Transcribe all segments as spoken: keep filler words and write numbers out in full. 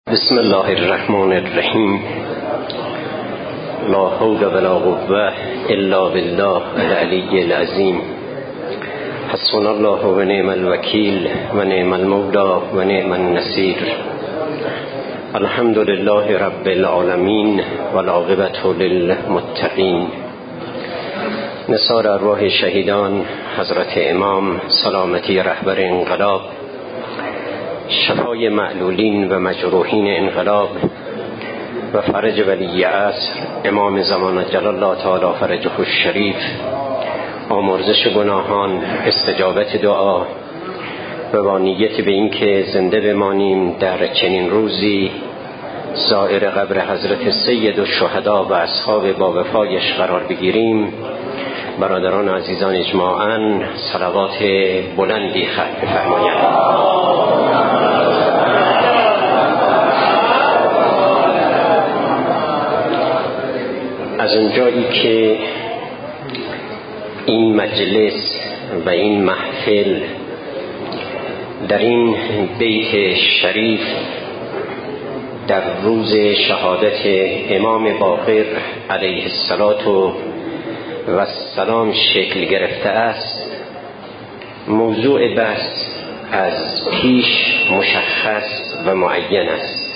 بسم الله الرحمن الرحیم. لا حول ولا قوة الا بالله العلی العظیم. حسبنا الله و نعم الوکیل و نعم المولا و نعم النصیر. الحمد لله رب العالمین و العاقبة للمتقین. نثار ارواح شهیدان حضرت امام سلامتی رهبر انقلاب، شفای معلولین و مجروحین انقلاب و فرج ولی عصر امام زمان جل الله تعالی فرجه الشریف، آمرزش گناهان، استجابت دعا و با نیت به این که زنده بمانیم در چنین روزی زائر قبر حضرت سید الشهدا و اصحاب با وفایش قرار بگیریم. برادران عزیزان اجماعاً صلوات بلندی ختم بفرمایید. از اونجایی که این مجلس و این محفل در این بیت شریف در روز شهادت امام باقر علیه السلام شکل گرفته است، موضوع بحث از پیش مشخص و معین است.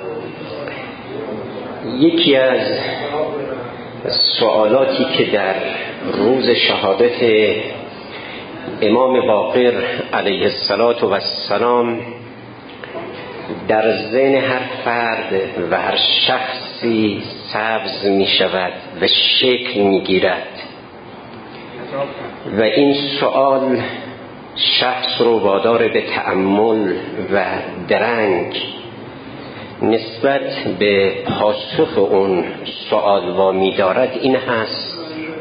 یکی از سوالاتی که در روز شهادت امام باقر علیه السلام در ذهن هر فرد و هر شخصی سبز می شود و شکل می گیرد و این سوال شخص رو وادار به تأمل و درنگ نسبت به پاسخ اون سوال وامی دارد. این هست: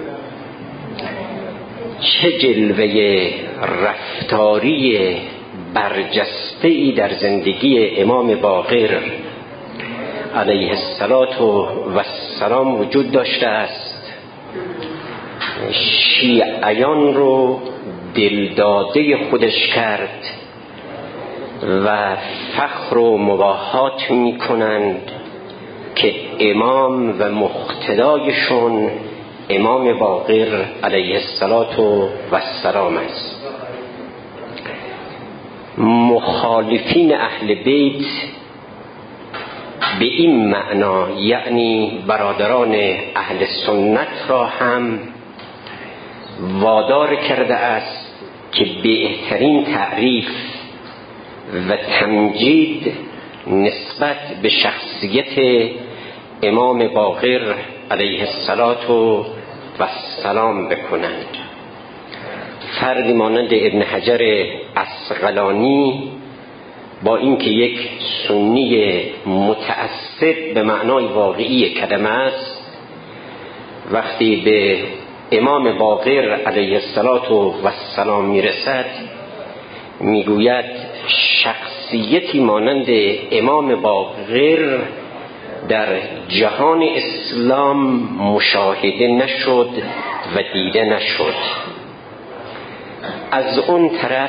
چه جلوه رفتاری برجسته‌ای در زندگی امام باقر علیه السلام وجود داشته است شیعیان رو دلداده خودش کرد و فخر و مباهات می کنند که امام و مقتدایشون امام باقر علیه السلام است. مخالفین اهل بیت به این معنا، یعنی برادران اهل سنت را هم وادار کرده است که بهترین تعریف و تمجید نسبت به شخصیت امام باقر علیه السلام بکنند. فردی مانند ابن حجر عسقلانی با اینکه یک سنی متعصب به معنای واقعی کلمه است، وقتی به امام باقر علیه السلام میرسد میگوید شخصیتی مانند امام باقر در جهان اسلام مشاهده نشد و دیده نشد. از اون طرف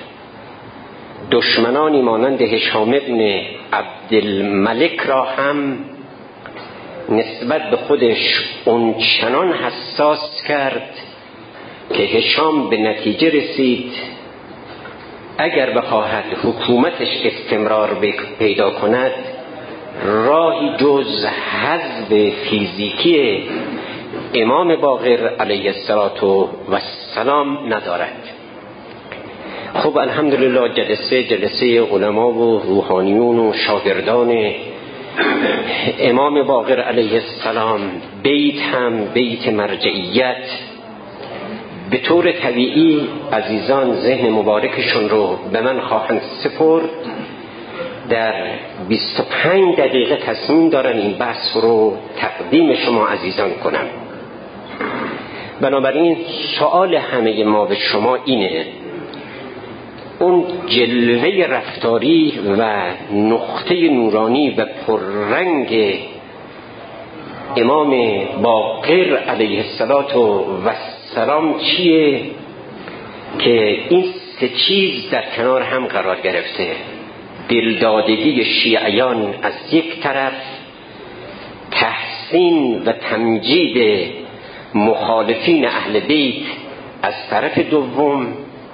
دشمنانی مانند هشام ابن عبدالملک را هم نسبت به خودش اون چنان حساس کرد که هشام به نتیجه رسید اگر بخواهد حکومتش استمرار پیدا کند راهی جز حذف فیزیکی امام باقر علیه السلام ندارد. خب الحمدلله جلسه جلسه علما و روحانیون و شاگردان امام باقر علیه السلام، بیت هم بیت مرجعیت. به طور طبیعی عزیزان ذهن مبارکشون رو به من خواهند سپرد. در بیست و پنج دقیقه تصمیم دارن این بحث رو تقدیم شما عزیزان کنم. بنابراین سوال همه ما به شما اینه: اون جلوه رفتاری و نقطه نورانی و پررنگ امام باقر علیه السلام چیه که این سه چیز در کنار هم قرار گرفته؟ دلدادگی شیعیان از یک طرف، تحسین و تمجید مخالفین اهل بیت از طرف دوم،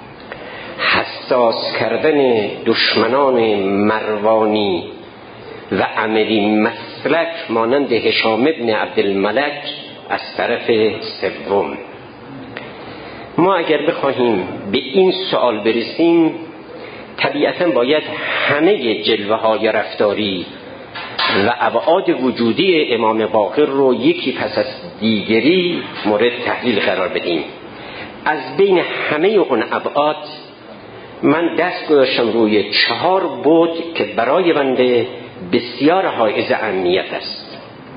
حساس کردن دشمنان مروانی و عملی مسلک مانند هشام ابن عبدالملک از طرف سوم. ما اگر بخواهیم به این سوال برسیم، طبیعتاً باید همه جلوه های رفتاری و ابعاد وجودی امام باقر رو یکی پس از دیگری مورد تحلیل قرار بدیم. از بین همه اون ابعاد من دست گذاشتم روی چهار بعد که برای بنده بسیار حائز اهمیت است.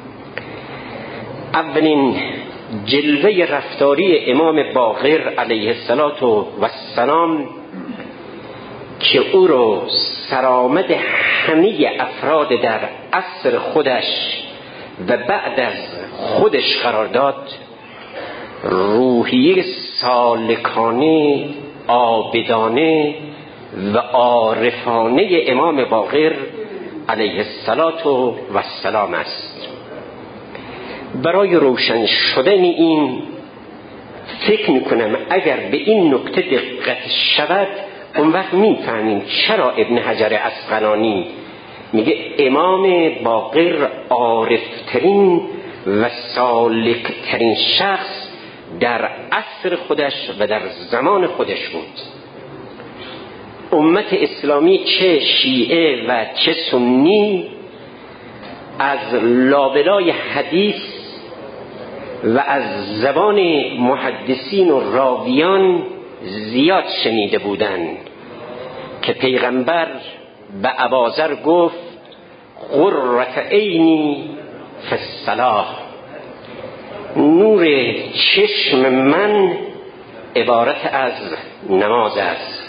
اولین جلوه رفتاری امام باقر علیه السلام که او رو سرآمد همه افراد در عصر خودش و بعد از خودش قرار داد، روحیه سالکانه، عابدانه و عارفانه امام باقر علیه السلام است. برای روشن شدن این فکر میکنم اگر به این نکته دقت شود، اون وقت میفهمیم چرا ابن حجر عسقلانی میگه امام باقر عارفترین و سالکترین شخص در عصر خودش و در زمان خودش بود. امت اسلامی چه شیعه و چه سنی از لابلای حدیث و از زبان محدثین و راویان زیاد شنیده بودند که پیغمبر به اباذر گفت قرة عینی فی الصلاة، نور چشم من عبارت از نماز است.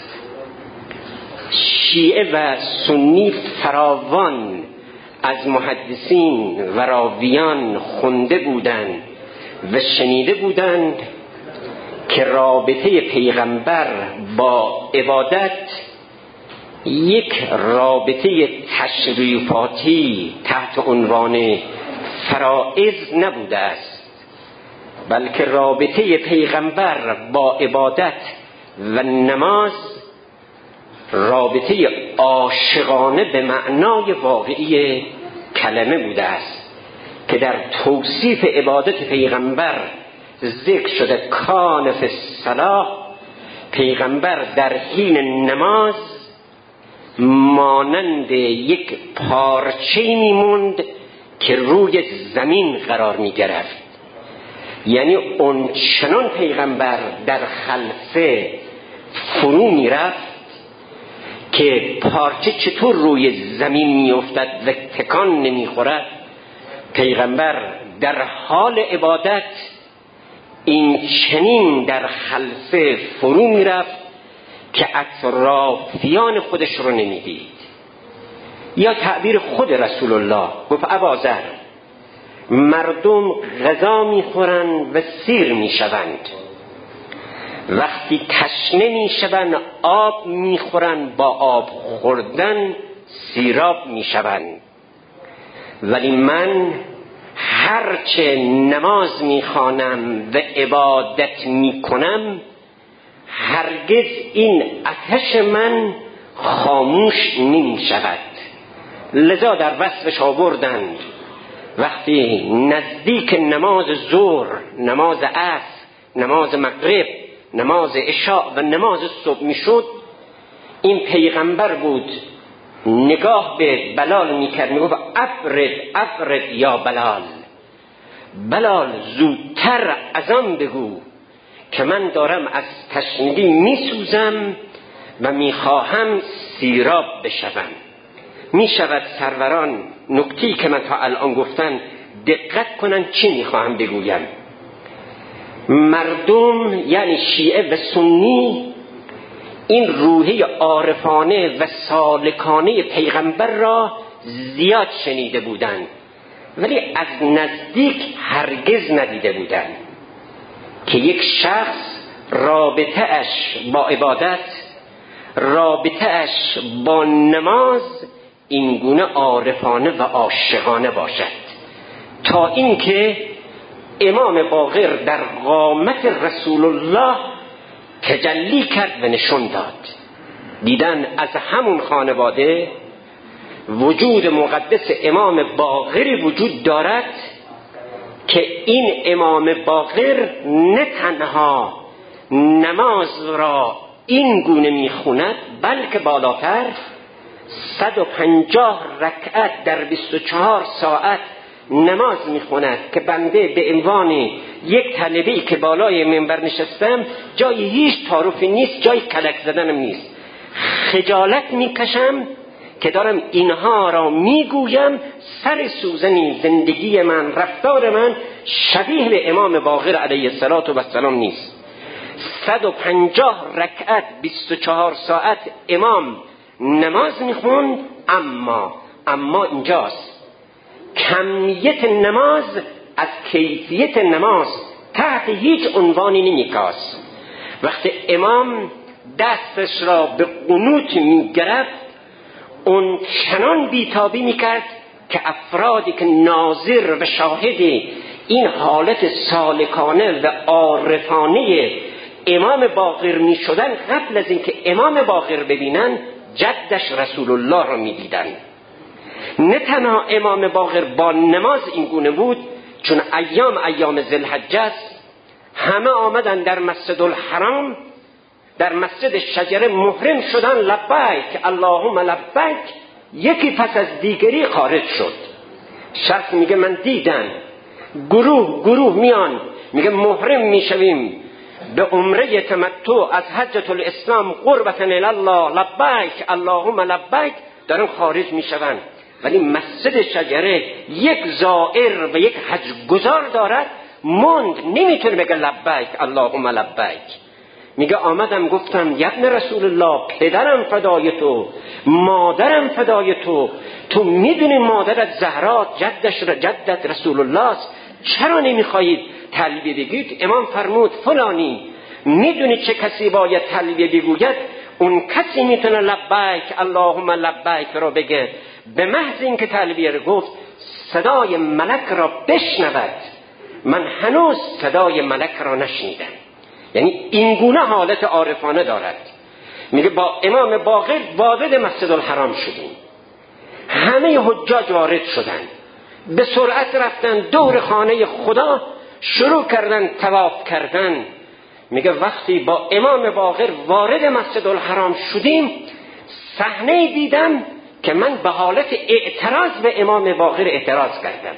شیعه و سنی فراوان از محدثین و راویان خونده بودند و شنیده بودند که رابطه پیغمبر با عبادت یک رابطه تشریفاتی تحت عنوان فرائض نبوده است، بلکه رابطه پیغمبر با عبادت و نماز رابطه عاشقانه به معنای واقعی کلمه بوده است که در توصیف عبادت پیغمبر ذکر شده کان فی الصلاة، پیغمبر در حین نماز مانند یک پارچه میموند که روی زمین قرار می گرفت. یعنی اون چنان پیغمبر در خلفه فرو می رفت که پارچه چطور روی زمین می افتد و تکان نمی خورد، پیغمبر در حال عبادت این چنین در خلفه فرو می رفت که اطرافیان خودش رو نمی دید. یا تعبیر خود رسول الله گفت اباذر، مردم غذا می خورند و سیر می شوند، وقتی تشنه می شوند آب می خورند، با آب خوردن سیراب می شوند، ولی من هرچه نماز می خوانم و عبادت می کنم هرگز این آتش من خاموش نمی شود. لذا در وصفش آوردند وقتی نزدیک نماز ظهر، نماز عصر، نماز مغرب، نماز عشاء و نماز صبح می شد، این پیغمبر بود نگاه به بلال می کرد، می گفت ابرد ابرد یا بلال، بلال زودتر از آن بگو که من دارم از تشنگی می سوزم و می خواهم سیراب بشوم. می شود سروران نکتی که من تا الان گفتن دقت کنن چی می خواهم بگویم. مردم یعنی شیعه و سنی این روحیه عارفانه و سالکانه پیغمبر را زیاد شنیده بودند ولی از نزدیک هرگز ندیده بودند که یک شخص رابطه‌اش با عبادت، رابطه‌اش با نماز اینگونه عارفانه و عاشقانه باشد، تا اینکه امام باقر در قامت رسول الله تجلی کرد و نشون داد. دیدن از همون خانواده وجود مقدس امام باقری وجود دارد که این امام باقر نه تنها نماز را این گونه میخوند، بلکه بالاتر صد و پنجاه رکعت در بیست و چهار ساعت نماز میخوند که بنده به عنوان یک طالبی که بالای منبر نشستم جای هیچ تعارفی نیست، جای کلک زدنم نیست، خجالت میکشم که دارم اینها را میگویم. سر سوزنی زندگی من، رفتار من شبیه به امام باقر علیه السلام نیست. صد و پنجاه رکعت بیست و چهار ساعت امام نماز میخوند، اما اما اینجاست کمیت نماز از کیفیت نماز تحت هیچ عنوانی نمیکاست. وقتی امام دستش را به قنوت میگرفت اون چنان بیتابی میکرد که افرادی که ناظر و شاهد این حالت سالکانه و عارفانه امام باقر میشدن، قبل از اینکه امام باقر ببینن جدش رسول الله را میدیدن. نه تنها امام باقر با نماز این گونه بود، چون ایام ایام ذوالحجه است، همه آمدن در مسجد الحرام، در مسجد شجره محرم شدن، لبیک اللهم لبیک، یکی پس از دیگری خارج شد. شخص میگه من دیدم گروه گروه میان، میگه محرم میشویم به عمره تمتع از حجة الاسلام قربة الی الله، لبیک اللهم لبیک، دارن خارج میشوند. ولی مسجد شجره یک زائر و یک حج گزار دارد، موند نمیتونه بگه لبیک اللهم لبیک. میگه آمدم گفتم ابن رسول الله، پدرم فدای تو، مادرم فدای تو، تو میدونی مادرت زهرا جدش جدت رسول الله است، چرا نمیخواهید تلبیه بگید؟ امام فرمود فلانی، میدونی چه کسی باید تلبیه بگوید؟ اون کسی میتونه لبیک اللهم لبیک را بگه. به محض اینکه تلبیه رو گفت صدای ملک را بشنود، من هنوز صدای ملک را نشنیدم. یعنی این گونه حالت عارفانه دارد. میگه با امام باقر وارد مسجد الحرام شدیم، همه حجاج وارد شدن، به سرعت رفتن دور خانه خدا، شروع کردن طواف کردن. میگه وقتی با امام باقر وارد مسجد الحرام شدیم، صحنه دیدم که من به حالت اعتراض به امام باقر اعتراض کردم.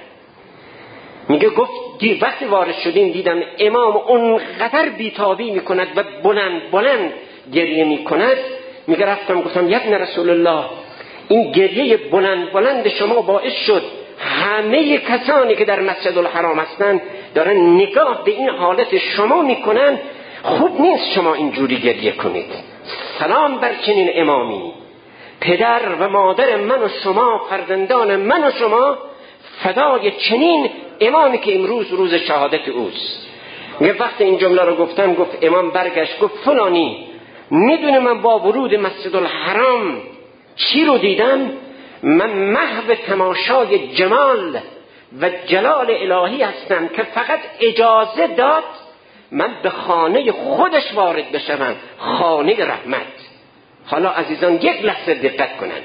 میگه گفت دی وقتی وارد شدیم دیدم امام اونقدر بیتابی میکند و بلند بلند گریه میکند. میگه رفتم گفتم ابن رسول الله، این گریه بلند بلند شما باعث شد همه کسانی که در مسجد الحرام هستن دارن نگاه به این حالت شما میکنن، خوب نیست شما اینجوری گریه کنید. سلام بر چنین امامی، پدر و مادر من و شما، فرزندان من و شما فدای چنین امامی که امروز روز شهادت اوست. یه وقت این جمله رو گفتم، گفت امام برگشت گفت فلانی، میدونه من با ورود مسجد الحرام چی رو دیدم؟ من محو تماشای جمال و جلال الهی هستم که فقط اجازه داد من به خانه خودش وارد بشم، خانه رحمت. حالا عزیزان یک لحظه دقت کنن،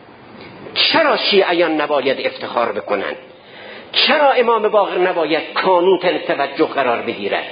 چرا شیعیان نباید افتخار بکنن؟ چرا امام باقر نباید کانون توجه قرار بگیرد؟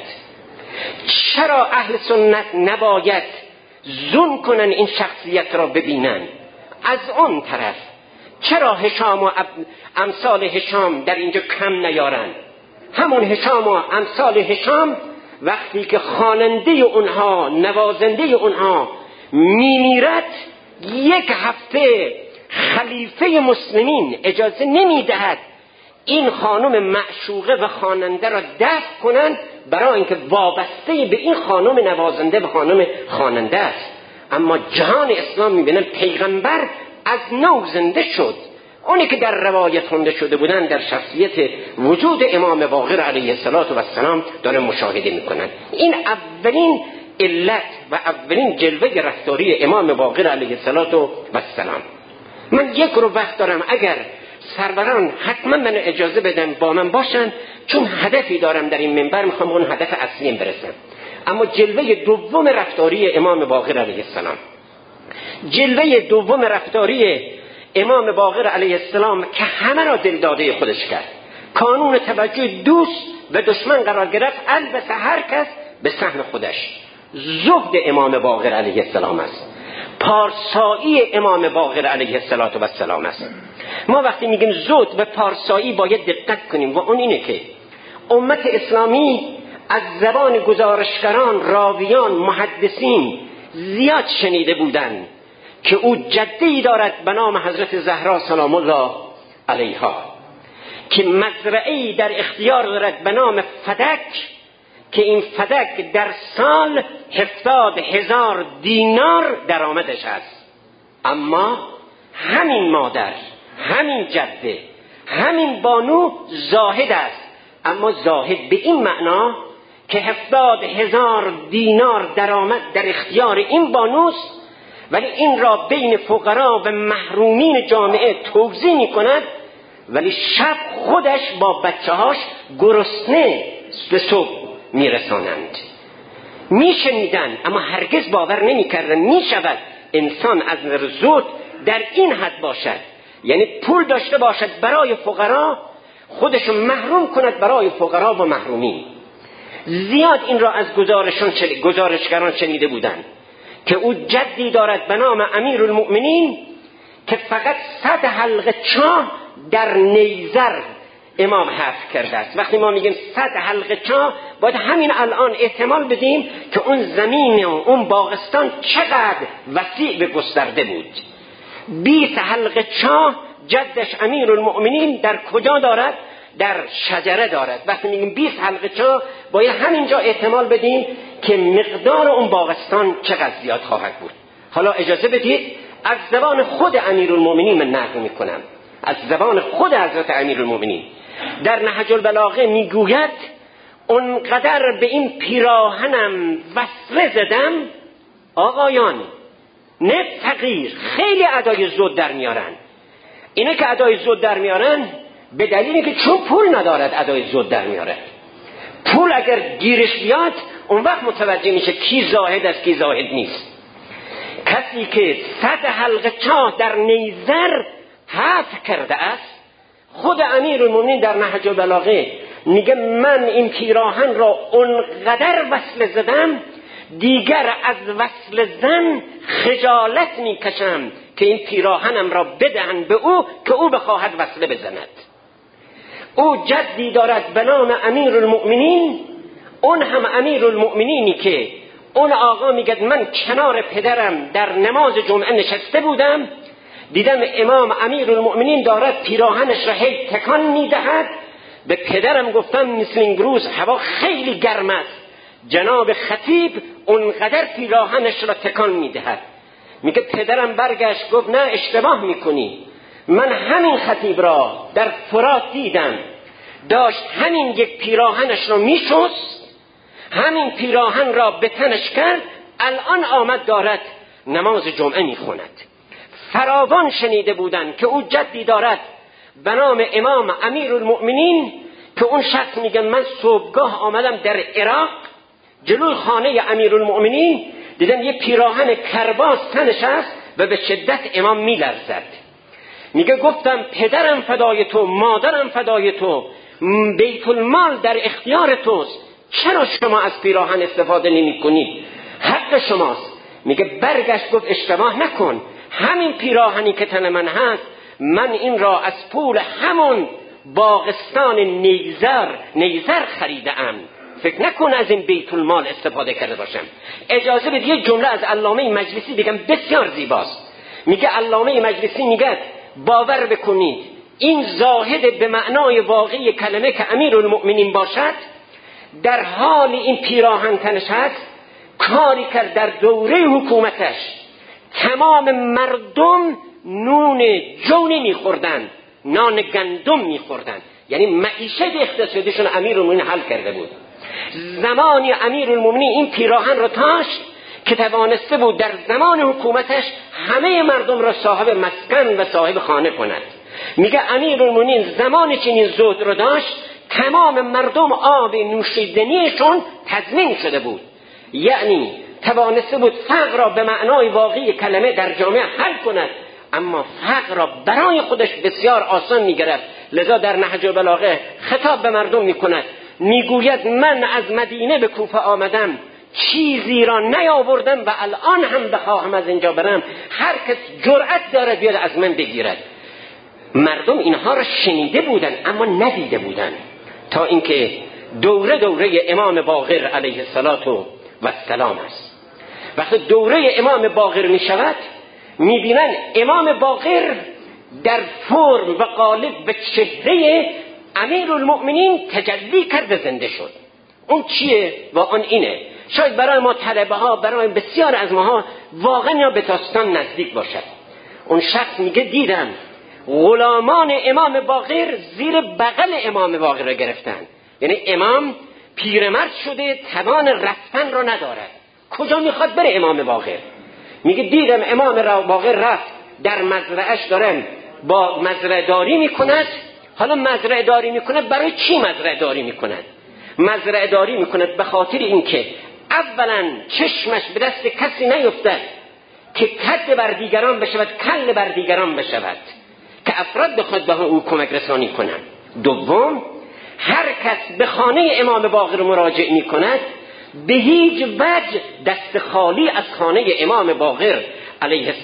چرا اهل سنت نباید زوم کنن این شخصیت را ببینن؟ از اون طرف چرا هشام و امثال هشام در اینجا کم نیارن؟ همون هشام و امثال هشام وقتی که خواننده اونها، نوازنده اونها میمیرد، یک هفته خلیفه مسلمین اجازه نمیدهد این خانم معشوقه و خواننده را دفن کنند، برای اینکه وابسته به این خانم نوازنده و خانم خواننده است. اما جهان اسلام میبینن پیغمبر از نو زنده شد. اونی که در روایت خونده شده بودن در شخصیت وجود امام باقر علیه السلام داره مشاهده میکنن. این اولین علت و اولین جلوه رفتاری امام باقر علیه السلام. من یک رو وقت دارم اگر سروران حتما من اجازه بدن با من باشن، چون هدفی دارم در این منبر، میخوام اون هدف اصلیم برسم. اما جلوه دوم رفتاری امام باقر علیه السلام، جلوه دوم رفتاری امام باقر علیه السلام که همه را دلداده خودش کرد، کانون توجه دوست و دشمن قرار گرفت، البته هر کس به سهم خودش. زهد امام باقر علیه السلام است، پارسایی امام باقر علیه السلام است. ما وقتی میگیم زهد و پارسایی باید دقت کنیم و اون اینه که امت اسلامی از زبان گزارشگران، راویان، محدثین زیاد شنیده بودند که او جده‌ای دارد به نام حضرت زهرا سلام الله علیها که مزرعه‌ای در اختیار دارد به نام فدک، که این فدک در سال هفتاد هزار دینار درآمدش است. اما همین مادر، همین جده، همین بانو زاهد است، اما زاهد به این معنا که هفتاد هزار دینار درآمد در اختیار این بانوست، ولی این را بین فقرا و محرومین جامعه توزیع می کند، ولی شب خودش با بچه هاش گرسنه به صبح می رسانند. می شنیدن اما هرگز باور نمی کردن می شود انسان از زهد در این حد باشد، یعنی پول داشته باشد برای فقرا، خودشو محروم کند برای فقرا و محرومین. زیاد این را از گزارشان گزارشگران شنیده بودند که او جدی دارد به نام امیرالمؤمنین که فقط صد حلقه چاه در نیزر امام حفظ کرده است. وقتی ما میگیم صد حلقه چاه، باید همین الان احتمال بدیم که اون زمین و اون باغستان چقدر وسیع و گسترده بود. بیست حلقه چاه جدش امیرالمؤمنین در کجا دارد؟ در شجره دارد. وقتی میگیم بیست حلقه چاه، باید همینجا احتمال بدیم که مقدار اون باغستان چقدر زیاد خواهد بود. حالا اجازه بدید از زبان خود امیرالمؤمنین من نقل میکنم، از زبان خود حضرت امیرالمؤمنین. در نهج البلاغه میگوید اونقدر به این پیراهنم وصله زدم، آقایان نه فقیر، خیلی ادای زهد در میارن. اینه که ادای زهد در میارن به دلیلی که چون پول ندارد ادای زهد در میاره. پول اگر گیرش بیاد اون وقت متوجه میشه کی زاهد است کی زاهد نیست. کسی که صد حلقه چاه در نیزر حفظ کرده است، خود امیرالمؤمنین در نهج البلاغه میگه من این پیراهن را اونقدر وصل زدم دیگر از وصل زن خجالت میکشم که این پیراهنم را بدهند به او که او بخواهد وصله بزند. او جدی دارد به نام امیرالمؤمنین، اون هم امیرالمؤمنینی که اون آقا میگه من کنار پدرم در نماز جمعه نشسته بودم، دیدم امام امیرالمؤمنین دارد پیراهنش را هی تکان میدهد. به پدرم گفتم مثل این روز هوا خیلی گرم است، جناب خطیب اونقدر پیراهنش را تکان میدهد. میگه پدرم برگشت گفت نه اشتباه میکنی، من همین خطیب را در فرات دیدم، داشت همین یک پیراهنش را میشست، همین پیراهن را به تنش کرد، الان آمد دارد نماز جمعه میخوند. فراوان شنیده بودند که او جدی دارد به نام امام امیرالمؤمنین که اون شخص میگه من صبحگاه آمدم در عراق جلوی خانه امیرالمؤمنین، دیدم یه پیراهن کرباس تنش است و به شدت امام میلرزد. میگه گفتم پدرم فدای تو، مادرم فدای تو، بیت المال در اختیار توست، چرا شما از پیراهن استفاده نمی کنید؟ حق شماست. میگه برگشت گفت اشتباه نکن، همین پیراهنی که تن من هست من این را از پول همون باغستان نیزر نیزر خریدم، فکر نکن از این بیت المال استفاده کرده باشم. اجازه بدید یه جمله از علامه مجلسی بگم بسیار زیباست. میگه علامه مجلسی میگه باور بکنید این زاهد به معنای واقعی کلمه که امیرالمؤمنین باشد، در حال این پیراهن تنش هست کاری کرد در دوره حکومتش تمام مردم نون جونی میخوردن، نان گندم میخوردن، یعنی معیشت اقتصادیشون امیرالمؤمنین حل کرده بود. زمانی امیرالمومنین این پیراهن را داشت که توانسته بود در زمان حکومتش همه مردم را صاحب مسکن و صاحب خانه کند. میگه امیرالمومنین زمانی چنین زهد را داشت تمام مردم آب نوشیدنیشون تضمین شده بود، یعنی توانسته بود فقر را به معنای واقعی کلمه در جامعه حل کند، اما فقر را برای خودش بسیار آسان میگرفت. لذا در نهج البلاغه خطاب به مردم میکند، میگوید من از مدینه به کوفه آمدم چیزی را نیاوردم و الان هم بخواهم از اینجا برم، هر کس جرأت داره بیاد از من بگیرد. مردم اینها را شنیده بودن اما ندیده بودن، تا اینکه دوره دوره امام باقر علیه السلام است. وقتی دوره امام باقر می شود میبینن امام باقر در فرم و قالب و چهره امیرالمؤمنین تجلی کرده زنده شد. اون چیه؟ و اون اینه. شاید برای ما طلبه ها، برای بسیار از ماها واقعا یا به داستان نزدیک باشد. اون شخص میگه دیدم غلامان امام باقر زیر بغل امام باقر را گرفتن، یعنی امام پیرمرد شده توان رفتن را ندارد، کجا میخواد بره امام باقر؟ میگه دیدم امام باقر رفت در مزرعهش دارن با مزرعه داری میکند. حالا مزرعه داری میکند برای چی مزرعه داری میکند؟ مزرعه داری میکند به خاطر اینکه اولا چشمش به دست کسی نیفتد که کد بر دیگران بشود، کل بر دیگران بشود، که افراد بخواد به او کمک رسانی کنند. دوم، هر کس به خانه امام باقر مراجعه می کند به هیچ وجه دست خالی از خانه امام باقر علیه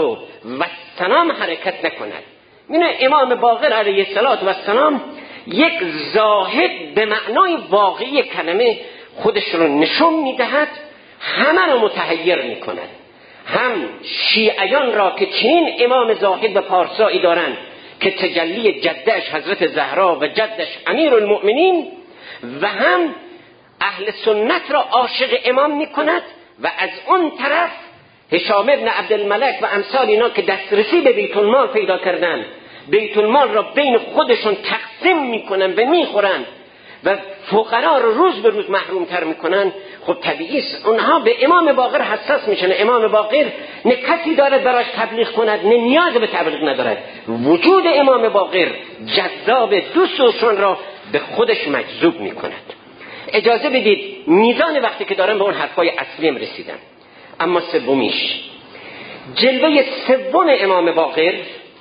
السلام حرکت نکند. این امام باقر علیه السلام یک زاهد به معنای واقعی کلمه خودش رو نشون می دهد، همه رو متحیر می کند. هم شیعیان را که چنین امام زاهد و پارسایی دارند که تجلی جدش حضرت زهرا و جدش امیرالمؤمنین، و هم اهل سنت را عاشق امام می کند. و از اون طرف هشام ابن عبدالملک و امثال اینا که دسترسی به بیت المال پیدا کردن، بیت المال را بین خودشون تقسیم می کنن و می خورن و فقرا رو روز به روز محروم تر می کنن. خب طبیعی است اونها به امام باقر حساس میشن. امام باقر نه کسی دارد براش تبلیغ کند، نه نیاز به تبلیغ ندارد. وجود امام باقر جذاب دوستشون را به خودش مجذوب می کند. اجازه بدید میزان وقتی که دارم به اون حرفای اصلیم رسیدم. اما سومیش، جلوه سوم امام باقر،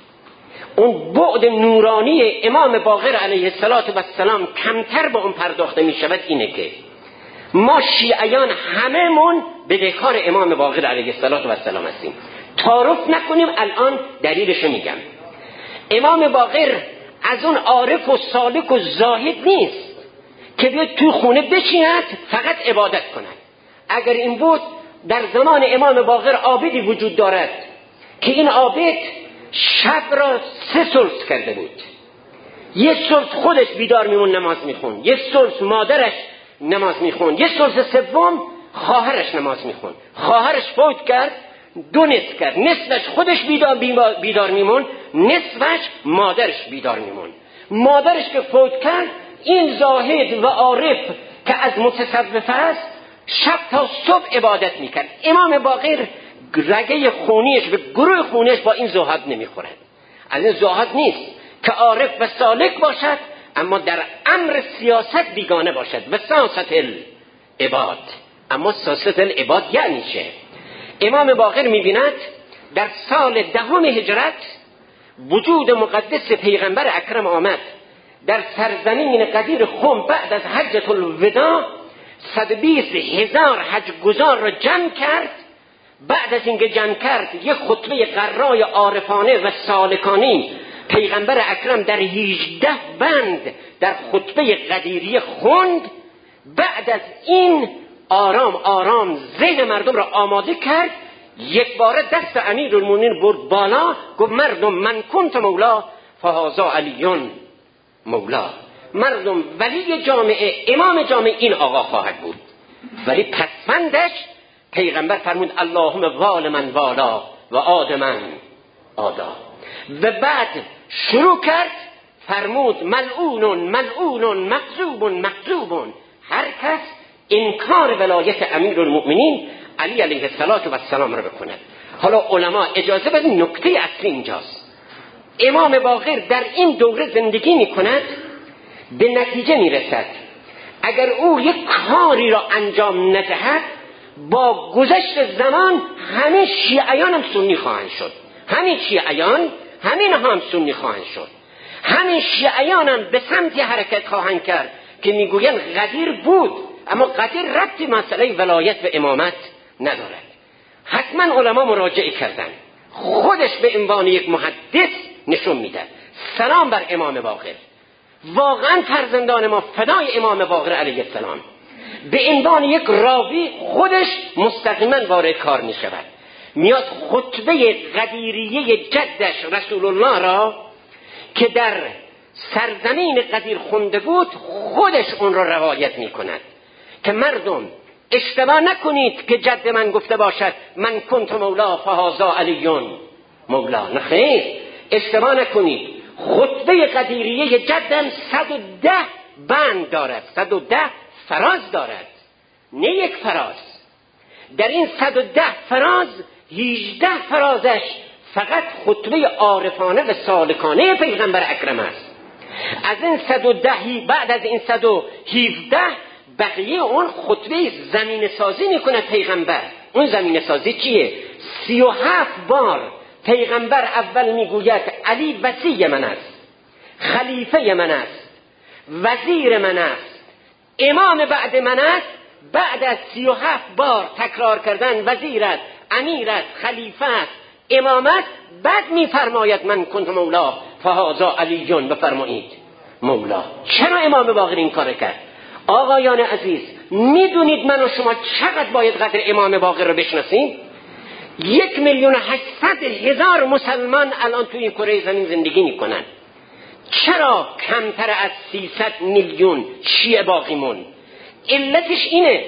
اون بعد نورانی امام باقر علیه السلام کمتر به اون پرداخته می شود، اینه که ما شیعیان هممون بدهکار امام باقر علیه السلام هستیم. تعارف نکنیم، الان دلیلشو میگم. امام باقر از اون عارف و سالک و زاهد نیست که بیاد تو خونه بشیند فقط عبادت کند. اگر این بود در زمان امام باقر عابدی وجود دارد که این عابد شب را سه ثلث کرده بود. یک ثلث خودش بیدار میمون نماز میخون، یک ثلث مادرش نماز میخون، یک ثلث سوم خواهرش نماز میخون. خواهرش فوت کرد، دو نصف کرد، نصفش خودش بیدار, بیدار میمون، نصفش مادرش بیدار میمون. مادرش که فوت کرد، این زاهد و عارف که از متصوف است شب تا صبح عبادت میکرد. امام باقر رگه خونیش به گروه خونیش با این زهاد نمیخورد. از این زهاد نیست که عارف و سالک باشد اما در امر سیاست بیگانه باشد. و سیاست العباد، اما سیاست العباد یعنی چه؟ امام باقر میبیند در سال دهم هجرت وجود مقدس پیغمبر اکرم آمد در سرزمین قدیر خم. بعد از حجة الوداع صد و بیست هزار حج گزار را جمع کرد. بعد از اینکه جمع کرد یک خطبه قرای عارفانه و سالکانی پیغمبر اکرم در هجده بند در خطبه قدیریه خوند. بعد از این آرام آرام ذهن مردم را آماده کرد. یک بار دست امیرالمومنین برد بالا، گفت مردم من کنت مولا فهذا علیون مولا. مردم ولی جامعه، امام جامعه این آقا خواهد بود. ولی پسفندش پیغمبر فرمود اللهم وال من والا و آد من آدا. و بعد شروع کرد فرمود ملعون ملعون مغضوب مغضوب. هر کس انکار ولایت امیرالمؤمنین علی علیه السلام را بکند. حالا علما اجازه بدین، نکته اصلی اینجاست. امام باقر در این دوره زندگی میکند، به نتیجه میرسد اگر او یک کاری را انجام ندهد با گذشت زمان همه شیعیان هم سنی خواهند شد، همه شیعیان همین هم سنی خواهند شد، همه شیعیان هم به سمتی حرکت خواهند کرد که میگویند قدیر بود، اما قدیر ربطی مسئله ولایت و امامت ندارد. حتما علما مراجعه کردن، خودش به عنوان یک محدث نشون میدن. سلام بر امام باقر، واقعا فرزندان ما فدای امام باقر علیه السلام. به عنوان یک راوی خودش مستقیما وارد کار می شود، میاد خطبه قدیریه جدش رسول الله را که در سرزمین قدیر خونده بود خودش اون را روایت می کند که مردم اشتباه نکنید که جد من گفته باشد من کنت مولا فهذا علیون مولا. نخیر، اشتباه نکنید. خطبه قدیریه جدم صد و ده بند دارد، صد و ده فراز دارد، نه یک فراز. در این صد و ده فراز هجده فرازش فقط خطبه عارفانه و سالکانه پیغمبر اکرم است. از این صد و ده بعد از این صد و هفده بقیه اون خطبه زمین سازی میکنه پیغمبر. اون زمین سازی چیه؟ سی و هفت بار پیغمبر اول میگوید علی وصی من است، خلیفه من است، وزیر من است، امام بعد من است. بعد از سی و هفت بار تکرار کردن وزیرت، امیرت، خلیفت، امامت، بعد میفرماید من کنت مولا فهذا علیون، بفرمایید مولا. چرا امام باقر این کار کرد؟ آقایان عزیز، میدونید من و شما چقدر باید قدر امام باقر رو بشناسیم؟ یک میلیون هشتصد هزار مسلمان الان توی این کره زمین زندگی میکنن. چرا کمتر از سیصد میلیون شیعه باقی مون؟ علتش اینه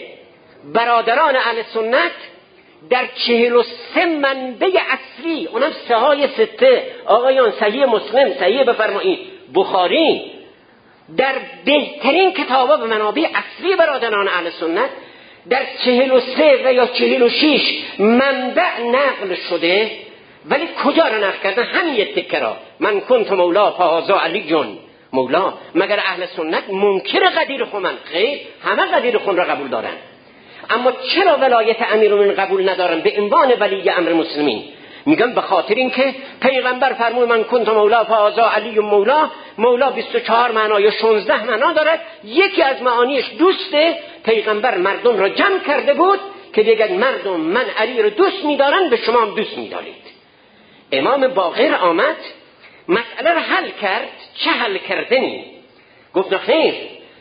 برادران اهل سنت در چهل و سه منبع اصلی، اونم سه های سته، آقایان صحیح مسلم، صحیح بفرمایید بخاری، در بهترین کتابا و منابع اصلی برادران اهل سنت در چهل و سه و یا چهل و شش منبع نقل شده. ولی کجا را نقل کردن؟ همین یک تکه را، من کنت مولا فهذا علیون مولا. مگر اهل سنت منکر قدیر خونن؟ خیر، همه قدیر خون را قبول دارن. اما چرا ولایت امیرالمومنین قبول ندارن به عنوان ولی امر مسلمین؟ میگن به خاطر اینکه پیغمبر فرمود من کنت مولا فهذا علی مولا. مولا بیست و چهار معنا یا شانزده معنا دارد. یکی از معانیش دوسته. پیغمبر مردم را جمع کرده بود که بگید مردم من علی رو دوست می‌دارن، به شما هم دوست می‌دارید. امام باقر آمد مسئله را حل کرد. چه حل کردنی؟ گفت خیر،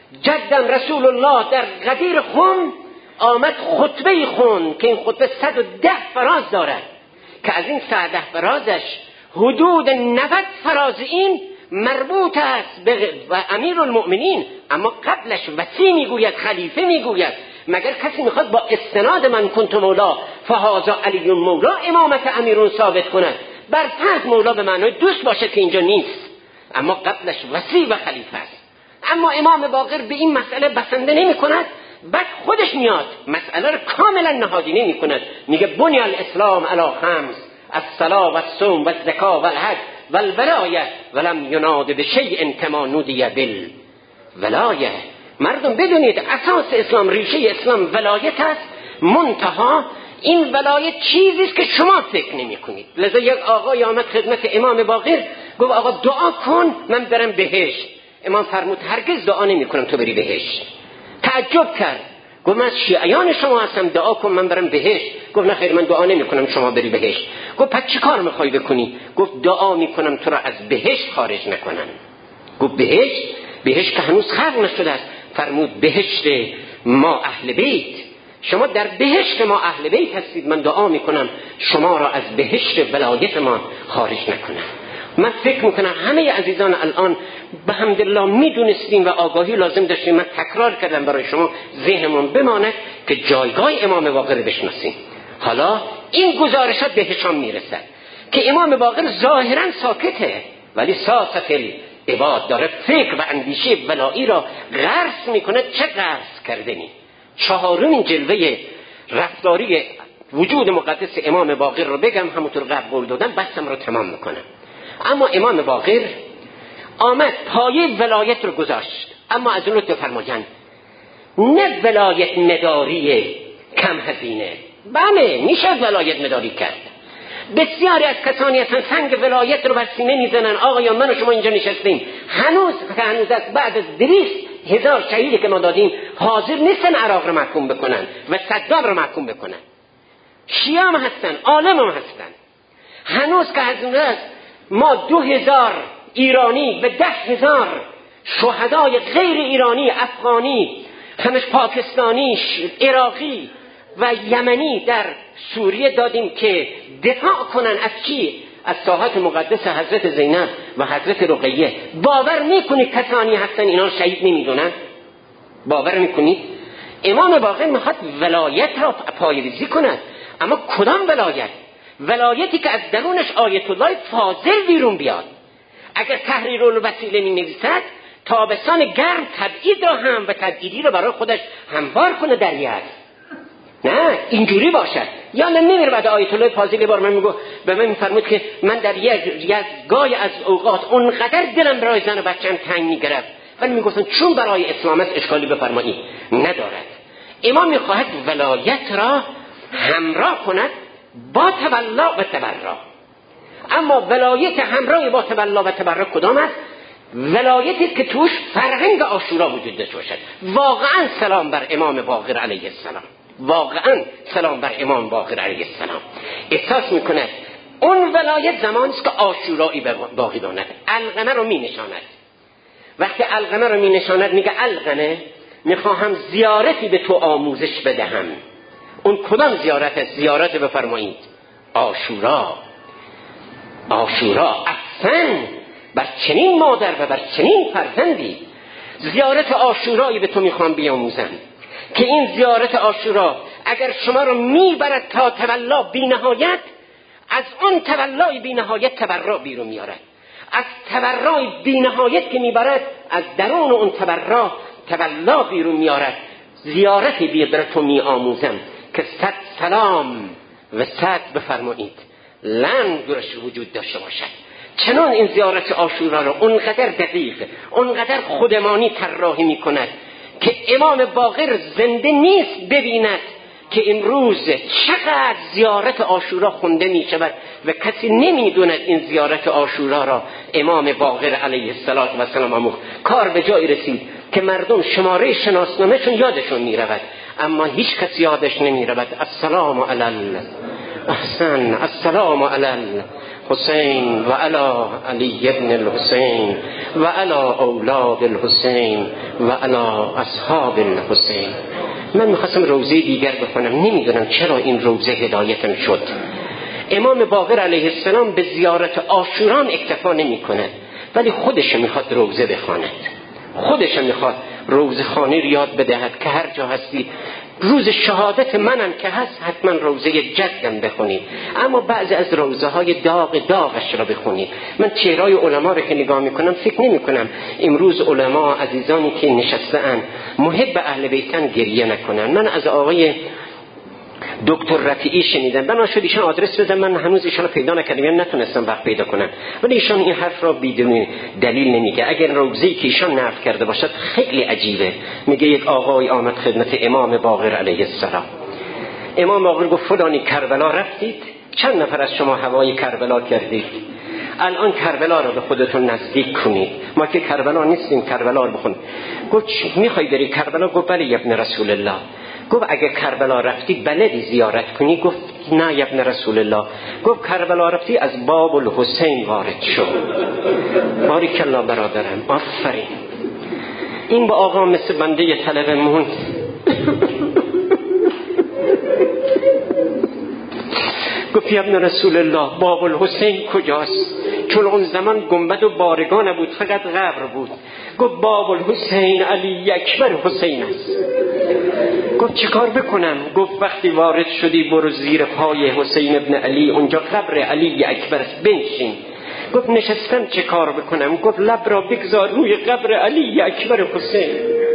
جدم رسول الله در قدیر خون آمد خطبه خون که این خطبه صد و ده فراز دارد که از این صد و ده فرازش حدود نود فراز این مربوط است به امیرالمؤمنین، اما قبلش وصی میگوید، خلیفه میگوید. مگر کسی میخواد با استناد من کنت مولا فهذا علی مولا امامت امیرون ثابت کند؟ بر فرض مولا به معنای دوست باشه که اینجا نیست، اما قبلش وصی و خلیفه است. اما امام باقر به این مسئله بسنده نمی کند. بعد خودش میاد مسئله رو کاملا نهادینه می کند. میگه بنی الاسلام علی خمس، الصلاة و الصوم و الزکا و الحج و الولایه ولم یناد بشیء کما نودی بالولایه. مردم بدونید اساس اسلام، ریشه اسلام ولایت است. منتها این ولایت چیزی است که شما فکر نمی کنید. لذا یک آقای آمد خدمت امام باقر گفت آقا دعا کن من برم بهشت. امام فرمود هرگز دعا نمی کنم تو بری بهشت. تعجب کرد، گفت من از شیعیان شما هستم، دعا کن من برم بهشت. گفت نه خیر، من دعا نمی کنم شما بری بهشت. گفت پس چی کار میخوای بکنی؟ گفت دعا میکنم تو را از بهشت خارج نکنم. گفت بهشت؟ بهشت که هنوز خلق نشده است. فرمود بهشت ما اهل بیت، شما در بهشت ما اهل بیت هستید، من دعا میکنم شما را از بهشت ولایت ما خارج نکنم. من فکر میکنم همه عزیزان الان به حمدالله میدونستیم و آگاهی لازم داشتیم. من تکرار کردم برای شما ذهنمون بماند که جایگاه امام باقر بشناسیم. حالا این گزارشات به هشام میرسد که امام باقر ظاهرا ساکته، ولی ساسفل عباد داره فکر و اندیشه ولایی را غرس میکنه. چه غرس کردنی؟ چهارمین جلوه رفتاری وجود مقدس امام باقر رو بگم، همونطور قبل قول دادم بحثم رو تمام میکنم. اما امام باقر آمد پایه ولایت رو گذاشت، اما از اون لطف فرمایند نه ولایت مداری کم هزینه. بله میشه ولایت مداری کرد. بسیاری از کسانی هستن سنگ ولایت رو بر سینه میزنن، آقایان من و شما اینجا نشستیم، هنوز هنوز از بعد از دویست هزار شهیدی که ما دادیم حاضر نیستن عراق رو محکوم بکنن و صدام رو محکوم بکنن. شیعه هم هستن، عالم هم هستن. هنوز که هنوز ما دو هزار ایرانی به ده هزار شهدای غیر ایرانی، افغانی، همش پاکستانی، عراقی و یمنی در سوریه دادیم که دفاع کنن از چی؟ از ساحات مقدس حضرت زینب و حضرت رقیه. باور میکنید کسانی هستن اینا شهید نمیدونن؟ باور میکنید؟ امام باقر میخواد ولایت را پایه‌ریزی کند، اما کدام ولایت؟ ولایتی که از درونش آیت الله فاضل بیرون بیاد. اگر تحریر الوسیله می نویسد تابستان گرم تبعید را هم و تبعیدی را برای خودش هموار کنه در یزد. نه اینجوری باشد. یا نه نمیره بعد آیت الله فاضل بار من میگو به من میفرمود که من در یزدگاه از اوقات اونقدر دلم برای زن و بچه‌ام تنگ میگرفت، ولی میگفتن چون برای اسلام است اشکالی بفرمایید ندارد. امام میخواهد ولایت را همراه کند با تولا و تبرا. اما ولایت همراه با تولا و تبرا کدام است؟ ولایتی که توش فرهنگ عاشورا وجود داشته باشد. واقعا سلام بر امام باقر علیه السلام، واقعا سلام بر امام باقر علیه السلام. احساس میکند اون ولایت زمانی است که عاشورایی باقی داند. القمه رو می نشاند. وقتی القمه رو می نشاند میگه القمه میخواهم زیارتی به تو آموزش بدهم. اون کدام زیارت است؟ زیارت بفرمایید عاشورا. عاشورا احسن بر چنین مادر و بر چنین فرزندی زیارت عاشورایی به تو میخوام بیاموزم که این زیارت عاشورا اگر شما رو میبرد تا تولا بی نهایت، از اون تولای بی نهایت تبرع بیرون میارد. از تبرع بی نهایت که میبرد از درون اون تبرع تولا بیرون میارد. زیارتی بی بر تو میآموزم که صد سلام و صد بفرمایید لن درش وجود داشته باشد. چنان این زیارت عاشورا را اونقدر دقیق، اونقدر خودمانی طراحی میکند که امام باقر زنده نیست ببیند که امروز چقدر زیارت عاشورا خونده می شود و کسی نمی دوند این زیارت عاشورا را امام باقر علیه السلام آموخت. کار به جایی رسید که مردم شماره شناسنامهشون یادشون می رود، اما هیچ کسی یادش نمی رود. السلام علی احسن السلام علی حسین و علی علی ابن الحسین و علی اولاد الحسین و علی اصحاب الحسین. من میخواستم روزه دیگر بخونم، نمیدونم چرا این روزه هدایتم شد. امام باقر علیه السلام به زیارت عاشورا اکتفا نمی کند، ولی خودش میخواد روزه بخواند. خودش میخواد روزه خوانی رو یاد بدهد که هر جا هستی روز شهادت منم که هست حتما روزه جدم بخونید، اما بعضی از روزه های داغ داغش را بخونید. من چهرهای علما رو که نگاه میکنم فکر نمی کنم امروز علما عزیزانی که نشسته‌اند محب اهل بیتن گریه نکنن. من از آقای دکتر رفیعی شنیدم، بنا شد ایشان آدرس بدم، من هنوز ایشان رو پیدا نکردم، یعنی نتونستم وقت پیدا کنم، ولی ایشان این حرف را بدون دلیل نمیگه. اگر روزه‌ای که ایشان نقل کرده باشد خیلی عجیبه. میگه یک آقای آمد خدمت امام باقر علیه السلام. امام باقر گفت فلانی کربلا رفتید؟ چند نفر از شما هوای کربلا کردید؟ الان کربلا رو به خودتون نزدیک کنید. ما که کربلا نیستیم، کربلا رو بخونید. گفت میخوای بری کربلا؟ گفت بله ابن رسول الله. گفت اگه کربلا رفتی بلدی زیارت کنی؟ گفت نه ابن رسول الله. گفت کربلا رفتی از باب الحسین وارد شو. باریکالله برادرم، آفرین. این با آقا مثل بنده طلبمون گفت ابن رسول الله باب الحسین کجاست؟ چون اون زمان گنبد و بارگاه نبود، فقط قبر بود. گفت باب الحسین علی اکبر حسین است. گفت چیکار بکنم؟ گفت وقتی وارد شدی برو زیر پای حسین ابن علی، اونجا قبر علی اکبر است، بنشین. گفت نشستم چه کار بکنم؟ گفت لب را بگذار روی قبر علی اکبر حسین.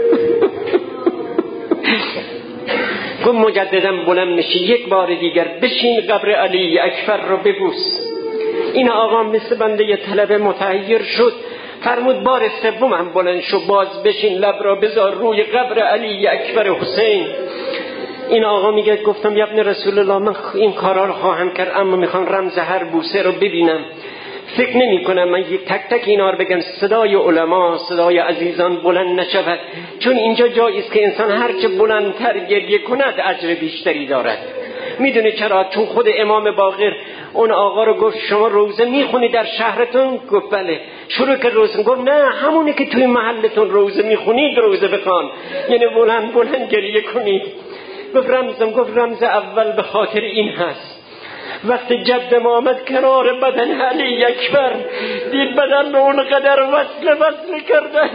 گفت مجددا بلند میشی یک بار دیگر بشین قبر علی اکبر را ببوس. این آقا مثل بنده طلبه متحیر شد، فرمود بار سوم هم بلند شو، باز بشین لب را بذار روی قبر علی اکبر حسین. این آقا میگه گفتم یا ابن رسول الله من این کارا رو خواهم کرد، اما میخوام رمز هر بوسه رو ببینم. فکر نمی کنم من یک تک تک اینا رو بگم صدای علما، صدای عزیزان بلند نشود، چون اینجا جایی است که انسان هرچه بلندتر گریه کند اجر بیشتری دارد. میدونه چرا؟ چون خود امام باقر اون آقا رو گفت شما روزه میخونی در شهرتون؟ گفت بله. شروع کرد روزه، گفت نه همونی که توی محلتون روزه میخونید روزه بخوان، یعنی بلند بلند گریه کنید. گفت رمزم، گفت رمز اول به خاطر این هست وقتی جد ما آمد کنار بدن علی اکبر، دید بدن به اون قدر وصل وصل کردن.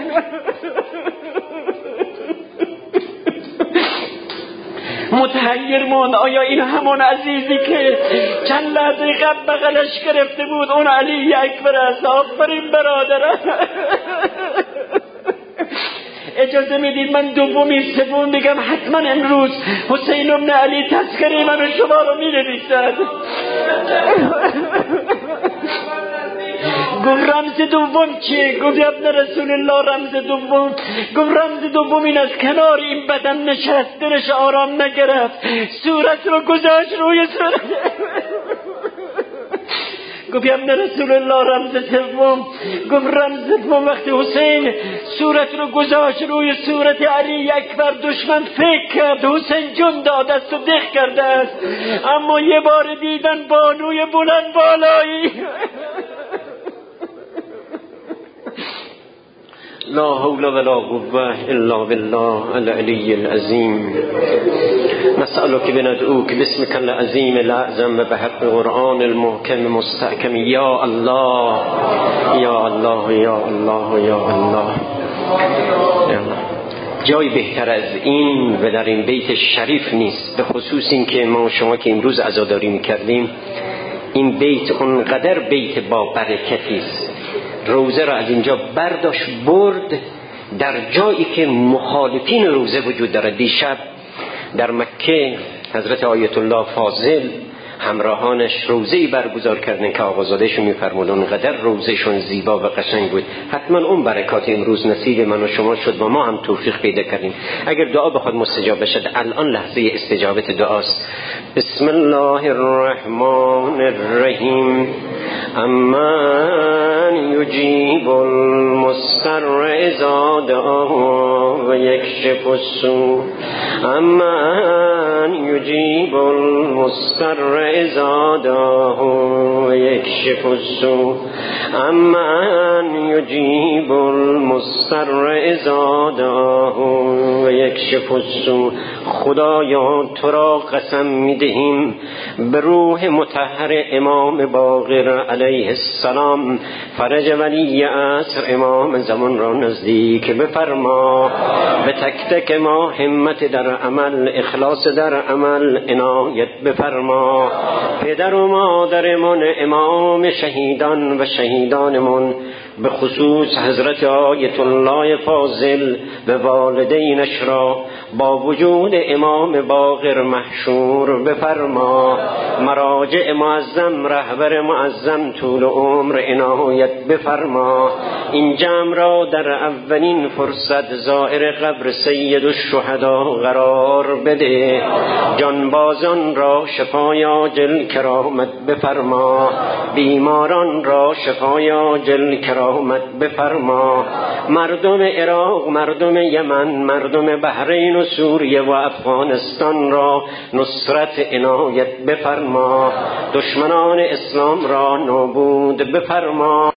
متحیر موند آیا این همون عزیزی که چند لحظه قبل بغلش گرفته بود اون علی اکبر است؟ آفرین برادرم. اجازه میدید من دومی سوم بگم حتما امروز حسین ابن علی تذکره من شما رو مینویسد. گفت رمز دوم چیه؟ گفت ابن رسول الله رمز دوم، گفت رمز دوم این از کنار این بدن نشست، دلش آرام نگرفت، صورت رو گذاشت روی صورت. گفت ابن رسول الله رمز سوم، گفت رمز سوم وقتی حسین صورت رو گذاشت روی صورت علی اکبر، دشمن فکر کرد حسین جون داده است و دق کرده است، اما یه بار دیدن بانوی بلند بالایی. لا حول ولا قوة الا بالله العلی العظیم. نسألك بندعوك باسمك العظیم الاعظم بحق قرآن المحکم مستحکم. یا الله یا الله یا الله یا الله. جای بهتر از این و در این بیت شریف نیست، به خصوص این که ما شما که امروز عزاداری میکردیم، این بیت اونقدر بیت با برکتی است. روزه را از اینجا برداشت برد در جایی که مخالفین روزه وجود دارد. دیشب در مکه حضرت آیت الله فاضل همراهانش روزه‌ای برگزار کردن که آقازادهشون می‌فرمودن اونقدر روزهشون زیبا و قشنگ بود. حتما اون برکات امروز نصیب من و شما شد و ما هم توفیق پیدا کردیم. اگر دعا بخواد مستجاب بشد الان لحظه استجابت دعاست. بسم الله الرحمن الرحیم. امن یجیب المضطر اذا دعاه و یکشف السوء. امن یجیب المضطر اذا دعاه و یکشف السوء. امن یجیب المضطر اذا دعاه و یکشف السوء. خدایا تو را قسم میدهیم به روح مطهر امام باقر علیه السلام، فرج ولی عصر امام زمان را نزدیک بفرما. به تک تک ما همت در عمل، اخلاص در عمل عنایت بفرما. پدر و مادرمان امام شهیدان و شهیدانمون، به خصوص حضرت آیت الله فاضل و والدینش را با وجود امام باقر محشور بفرما. مراجع معظم، رهبر معظم طول عمر عنایت بفرما. این جمع را در اولین فرصت زائر قبر سید الشهدا قرار بده. جانبازان را شفای عاجل کرامت بفرما. بیماران را شفای عاجل کرامت بفرما. مردم عراق، مردم یمن، مردم بحرین و سوریه و افغانستان را نصرت عنایت بفرما. دشمنان اسلام را نابود بفرما.